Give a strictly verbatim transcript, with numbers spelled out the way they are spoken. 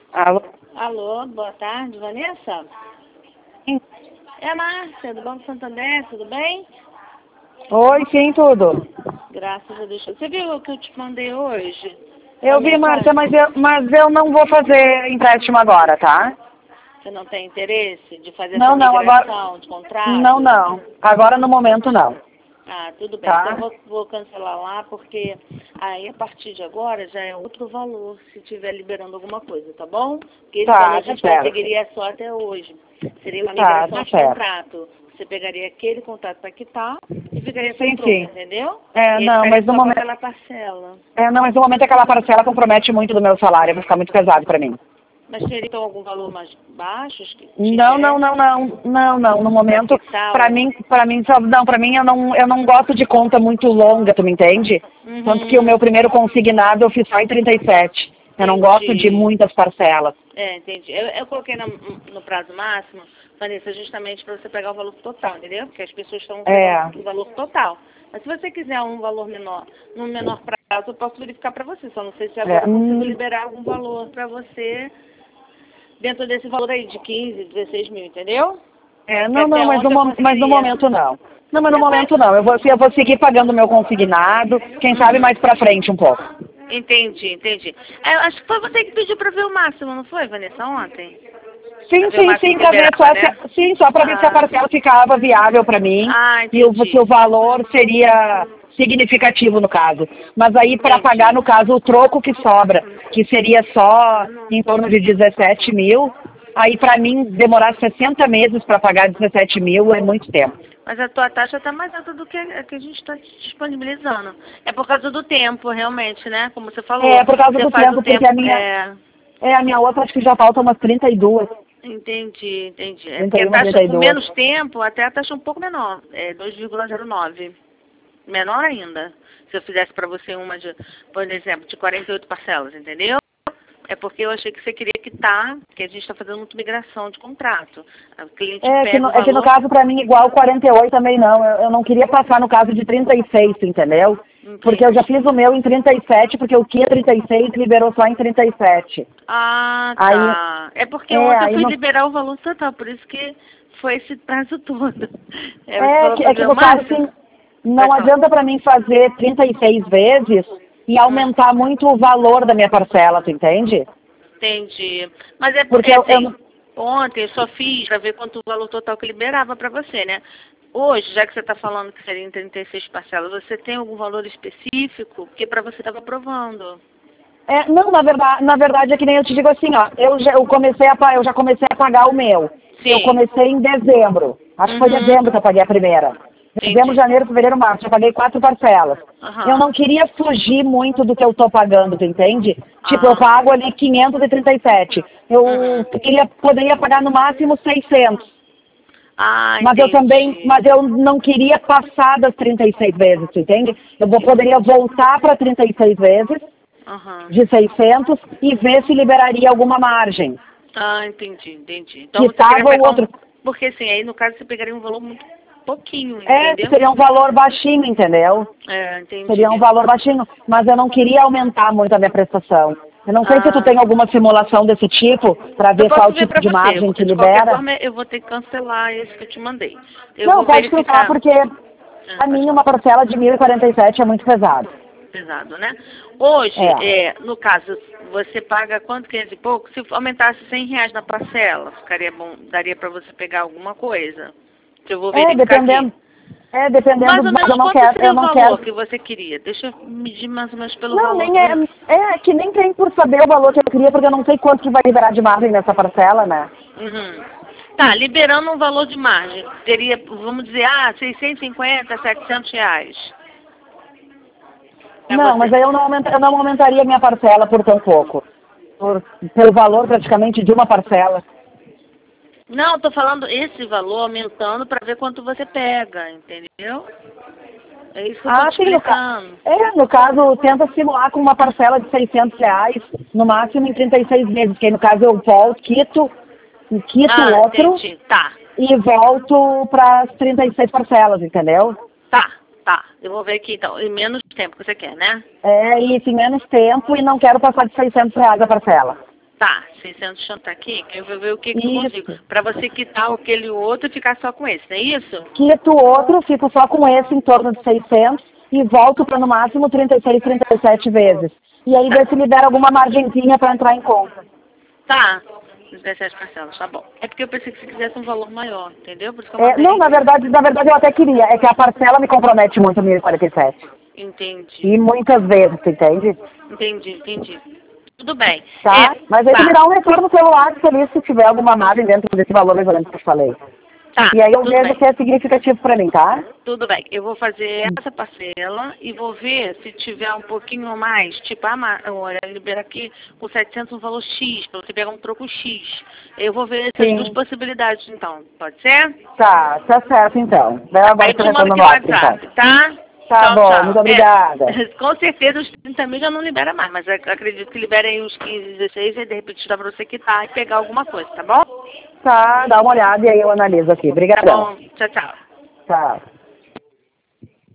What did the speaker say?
Alô? Alô, boa tarde, Vanessa? Sim. É a Márcia, do Banco Santander, tudo bem? Oi, sim, tudo. Graças a Deus. Você viu o que eu te mandei hoje? Eu vi, Márcia, mas eu, mas eu não vou fazer empréstimo agora, tá? Você não tem interesse de fazer Não, essa não, agora... migração de contrato? Não, não. Agora, no momento, não. Ah, tudo bem. Tá? Então eu vou, vou cancelar lá, porque aí a partir de agora já é outro valor, se estiver liberando alguma coisa, tá bom? Porque esse Tá, valor a tá gente certo. conseguiria só até hoje. Seria uma Tá, migração tá de certo. contrato. Você pegaria aquele contrato para quitar e ficaria sem Sim, troco, sim. entendeu? É, E aí não, ficaria mas no só com momento... aquela parcela. É, não, mas no momento aquela parcela compromete muito do meu salário, vai ficar muito pesado pra mim. Mas teria então algum valor mais baixo que te Não, não, interessa? não, não, não, não. No momento, quitar pra o- mim, pra mim, só, não, pra mim eu não, eu não gosto de conta muito longa, tu me entende? Uhum. Tanto que o meu primeiro consignado eu fiz só em trinta e sete. Eu não gosto de Entendi. muitas parcelas. É, entendi. Eu, eu coloquei no, no prazo máximo, Vanessa, justamente para você pegar o valor total, entendeu? Porque as pessoas estão É. pegando o valor total. Mas se você quiser um valor menor, num menor prazo, eu posso verificar para você. Só não sei se agora É, eu consigo hum, liberar algum valor para você dentro desse valor aí de quinze, dezesseis mil, entendeu? é, Que não, até não, mas no, ontem eu mo- mas no conseguiria. momento não. Não, mas no É, momento foi- não. Eu vou, eu vou seguir pagando o meu consignado, quem sabe Uhum. mais pra frente um pouco. Entendi, entendi. É, eu acho que foi você que pediu para ver o máximo, não foi, Vanessa, ontem? Pra Sim, ver o sim, máximo sim, que pra ver só liberava, né? se, sim, só pra ver se a Ah, parcela ficava viável pra mim ah, e o, se o entendi. valor seria significativo no caso. Mas aí para pagar, Entendi. no caso, o troco que sobra, que seria só em torno de dezessete mil, aí pra mim demorar sessenta meses para pagar dezessete mil é muito tempo. Mas a tua taxa está mais alta do que a que a gente está disponibilizando. É por causa do tempo, realmente, né? Como você falou. É, por causa Você do faz o tempo, porque tempo. a minha, É, é, a minha outra acho que já falta umas trinta e duas, entendi, entendi. É porque a trinta e um, taxa, com trinta e duas. menos tempo, até a taxa é um pouco menor. É dois vírgula zero nove. Menor ainda. Se eu fizesse para você uma de, por exemplo, de quarenta e oito parcelas, entendeu? É porque eu achei que você queria quitar, que a gente está fazendo muito migração de contrato. O cliente É que, pega no, o é que no valor. caso para mim igual quarenta e oito também não. Eu, eu não queria passar no caso de trinta e seis, entendeu? Porque eu já Entendi. fiz o meu em trinta e sete, porque o que é trinta e seis liberou só em trinta e sete. Ah, Aí, tá. É porque é, ontem eu aí fui no, liberar o valor total, por isso que foi esse prazo todo. É, você é, falou que, é que fazer o no caso máximo? assim, não Pode falar. adianta para mim fazer trinta e seis vezes e Hum, aumentar muito o valor da minha parcela, tu entende? entendi. Mas é, Porque é eu, eu assim, ontem eu só fiz para ver quanto o valor total que liberava para você, né? Hoje, já que você está falando que seria em trinta e seis parcelas, você tem algum valor específico? Porque para você estava aprovando. É, não, na verdade, na verdade é que nem eu te digo assim, ó, eu já, eu comecei a, pa- eu já comecei a pagar o meu. Eu Sim. comecei em dezembro. Acho que foi Uhum. dezembro que eu paguei a primeira. Dezembro, Entendi. janeiro, fevereiro, março. Eu paguei quatro parcelas. Eu Aham. não queria fugir muito do que eu tô pagando, tu entende? Tipo, eu Ah. pago ali quinhentos e trinta e sete. Eu Uhum. queria, poderia pagar no máximo seiscentos. Ah, Mas eu também, entendi. mas eu não queria passar das trinta e seis vezes, tu entende? Eu vou, poderia voltar para trinta e seis vezes Aham. de seiscentos e ver se liberaria alguma margem. Ah, entendi, entendi. Então você queria Quitava o pegar um. outro. Porque assim, aí no caso você pegaria um valor muito pouquinho, É, entendeu? seria um valor baixinho, entendeu? É, entendi. Seria um valor baixinho, mas eu não queria aumentar muito a minha prestação. Eu não sei se tu Ah, tem alguma simulação desse tipo, para eu ver qual posso ver tipo pra de você. margem que De qualquer libera. forma, eu vou ter que cancelar esse que eu te mandei. Eu Não, vou pode clicar, verificar. porque Ah, a pode minha falar. uma parcela de mil e quarenta e sete é muito pesado. Pesado, né? Hoje, É. é, no caso, você paga quanto, quinhentos e pouco? Se aumentasse cem reais na parcela, ficaria bom, daria pra você pegar alguma coisa? Que eu vou É, verificar aqui. dependendo. É, dependendo, Mais ou mas menos eu não quanto quero, seria eu o não valor quero. que você queria? Deixa eu medir mais ou menos pelo Não, valor nem que é, você... é que nem tem por saber o valor que eu queria, porque eu não sei quanto que vai liberar de margem nessa parcela, né? Uhum. Tá, liberando um valor de margem. Teria, vamos dizer, ah, seiscentos e cinquenta, setecentos reais. Pra Não, mas você. aí eu não, aumenta, eu não aumentaria minha parcela por tão pouco. Por, pelo valor praticamente de uma parcela. Não, eu tô falando esse valor aumentando para ver quanto você pega, entendeu? É isso que eu tô Ah, te sim, no, ca explicando. é, no caso, tenta simular com uma parcela de seiscentos reais, no máximo em trinta e seis meses, que aí no caso eu volto, quito, quito o Ah, outro entendi. Tá, e volto para as trinta e seis parcelas, entendeu? tá, tá. Eu vou ver aqui então. Em menos tempo que você quer, né? É, e tem menos tempo e não quero passar de seiscentos reais a parcela. Tá, seiscentos tá aqui, eu vou ver o que, que eu Isso. consigo. Pra você quitar aquele outro e ficar só com esse, não é isso? Quito outro, fico só com esse em torno de seiscentos e volto para no máximo trinta e seis, trinta e sete vezes. E aí vê se libera alguma margenzinha para entrar em conta. Tá, dezessete parcelas, tá bom. É porque eu pensei que você quisesse um valor maior, entendeu? Por isso que eu É, mandei. não, na verdade, na verdade eu até queria. É que a parcela me compromete muito mil e quarenta e sete. Entendi, E muitas vezes, tu entende? entendi, entendi. Tudo bem. Tá? É, Mas aí tu tá, me dá um retorno pelo WhatsApp feliz se tiver alguma margem dentro desse valor mais ou menos que eu te falei. tá, E aí eu tudo vejo bem. que é significativo para mim, tá? Tudo bem, eu vou fazer essa parcela e vou ver se tiver um pouquinho a mais, tipo, a ma- olha, libera aqui com setecentos um valor X, para você pegar um troco X. Eu vou ver essas Sim. duas possibilidades, então, pode ser? Tá, tá certo então. Daí Aí agora eu tu te mando retorna aqui no no WhatsApp, WhatsApp, então. tá? Tá Tchau, bom, muito tchau. obrigada. É, com certeza os trinta mil já não libera mais, mas ac- acredito que liberem os quinze, dezesseis e de repente dá pra você quitar e pegar alguma coisa, tá bom? Tá, dá uma olhada e aí eu analiso aqui. Tá Obrigadão. bom, tchau, tchau. Tchau.